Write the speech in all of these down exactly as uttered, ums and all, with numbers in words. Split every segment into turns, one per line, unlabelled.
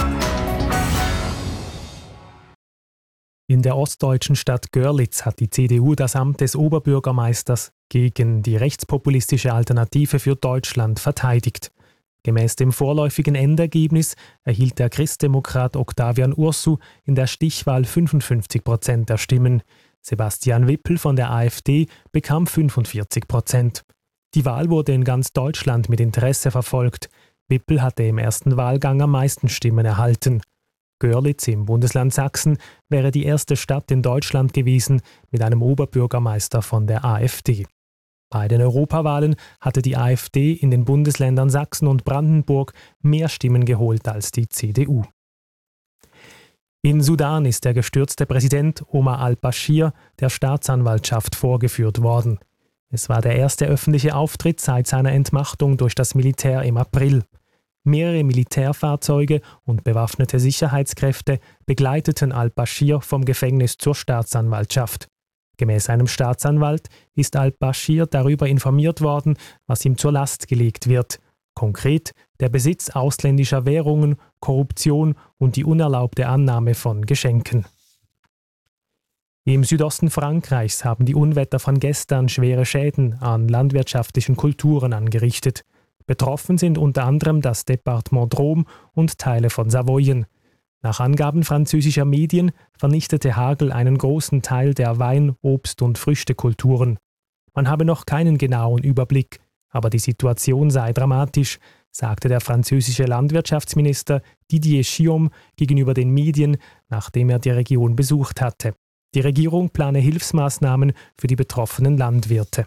In der ostdeutschen Stadt Görlitz hat die C D U das Amt des Oberbürgermeisters gegen die rechtspopulistische Alternative für Deutschland verteidigt. Gemäß dem vorläufigen Endergebnis erhielt der Christdemokrat Octavian Ursu in der Stichwahl fünfundfünfzig Prozent der Stimmen. Sebastian Wippel von der AfD bekam fünfundvierzig Prozent. Die Wahl wurde in ganz Deutschland mit Interesse verfolgt. Wippel hatte im ersten Wahlgang am meisten Stimmen erhalten. Görlitz im Bundesland Sachsen wäre die erste Stadt in Deutschland gewesen mit einem Oberbürgermeister von der AfD. Bei den Europawahlen hatte die AfD in den Bundesländern Sachsen und Brandenburg mehr Stimmen geholt als die C D U. In Sudan ist der gestürzte Präsident Omar al-Baschir der Staatsanwaltschaft vorgeführt worden. Es war der erste öffentliche Auftritt seit seiner Entmachtung durch das Militär im April. Mehrere Militärfahrzeuge und bewaffnete Sicherheitskräfte begleiteten al-Baschir vom Gefängnis zur Staatsanwaltschaft. Gemäß einem Staatsanwalt ist al-Baschir darüber informiert worden, was ihm zur Last gelegt wird. Konkret der Besitz ausländischer Währungen, Korruption und die unerlaubte Annahme von Geschenken. Im Südosten Frankreichs haben die Unwetter von gestern schwere Schäden an landwirtschaftlichen Kulturen angerichtet. Betroffen sind unter anderem das Departement Drôme und Teile von Savoyen. Nach Angaben französischer Medien vernichtete Hagel einen großen Teil der Wein-, Obst- und Früchtekulturen. Man habe noch keinen genauen Überblick, aber die Situation sei dramatisch, sagte der französische Landwirtschaftsminister Didier Guillaume gegenüber den Medien, nachdem er die Region besucht hatte. Die Regierung plane Hilfsmaßnahmen für die betroffenen Landwirte.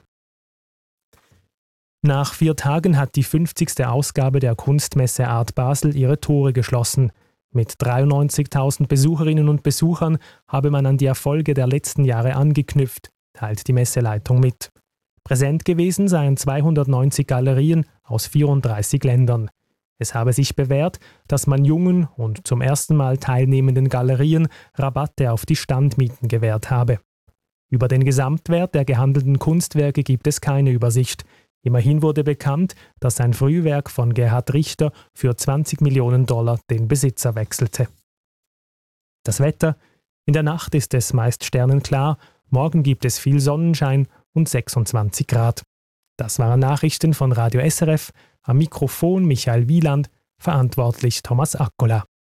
Nach vier Tagen hat die fünfzigste Ausgabe der Kunstmesse Art Basel ihre Tore geschlossen. Mit dreiundneunzigtausend Besucherinnen und Besuchern habe man an die Erfolge der letzten Jahre angeknüpft, teilt die Messeleitung mit. Präsent gewesen seien zweihundertneunzig Galerien aus vierunddreißig Ländern. Es habe sich bewährt, dass man jungen und zum ersten Mal teilnehmenden Galerien Rabatte auf die Standmieten gewährt habe. Über den Gesamtwert der gehandelten Kunstwerke gibt es keine Übersicht. Immerhin wurde bekannt, dass ein Frühwerk von Gerhard Richter für zwanzig Millionen Dollar den Besitzer wechselte. Das Wetter: In der Nacht ist es meist sternenklar, morgen gibt es viel Sonnenschein und sechsundzwanzig Grad. Das waren Nachrichten von Radio S R F, am Mikrofon Michael Wieland, verantwortlich Thomas Akkola.